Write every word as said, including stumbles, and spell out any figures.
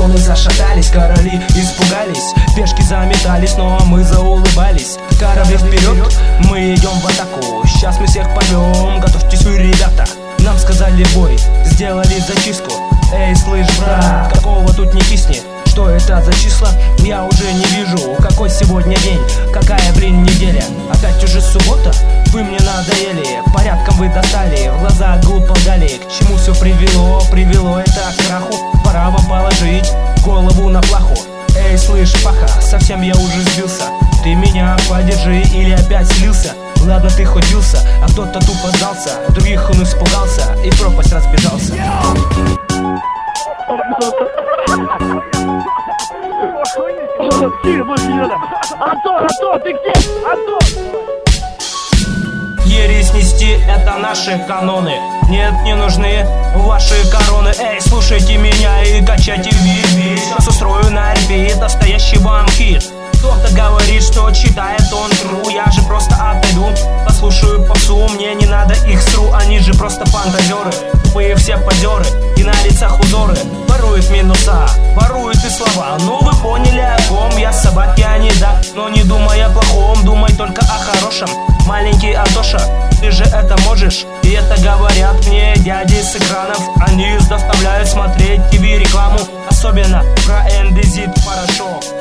Троны зашатались, короли испугались, пешки заметались, но мы заулыбались. Корабли вперед, мы идем в атаку. Сейчас мы всех порвем, готовьтесь вы, ребята. Нам сказали бой, сделали зачистку. Эй, слышь, брат, какого тут не кисни? Что это за числа? Я уже не вижу. Какой сегодня день? Какая, блин, неделя? Опять уже суббота? Вы мне надоели, порядком вы достали, в глаза глупо дали. К чему все привело? Привело это к краху. Пора вам положить голову на плаху. Эй, слышь, паха, совсем я уже сбился. Ты меня подержи или опять слился? Ладно, ты хоть бился, а кто-то тупо сдался. Других он испугался и в пропасть разбежался. Антон, Антон, ты где? Антон! Ересь нести — это наши каноны. Нет, не нужны ваши короны. Эй, слушайте меня и качайте вид. Сейчас устрою на репит настоящий банкет. Кто-то говорит, что читает он тру. Я же просто отойду, послушаю попсу. Мне не надо их сру, они же просто фантазеры. Тупые все позеры и на лицах узоры. Воруют минуса, воруют и слова. Ну вы поняли, о ком я, собаки, а не да. Но не думай о плохом, думай только о хорошем. Маленький Антоша, ты же это можешь. И это говорят мне дяди с экранов. Они заставляют смотреть ТВ рекламу. Особенно про эндезит порошок.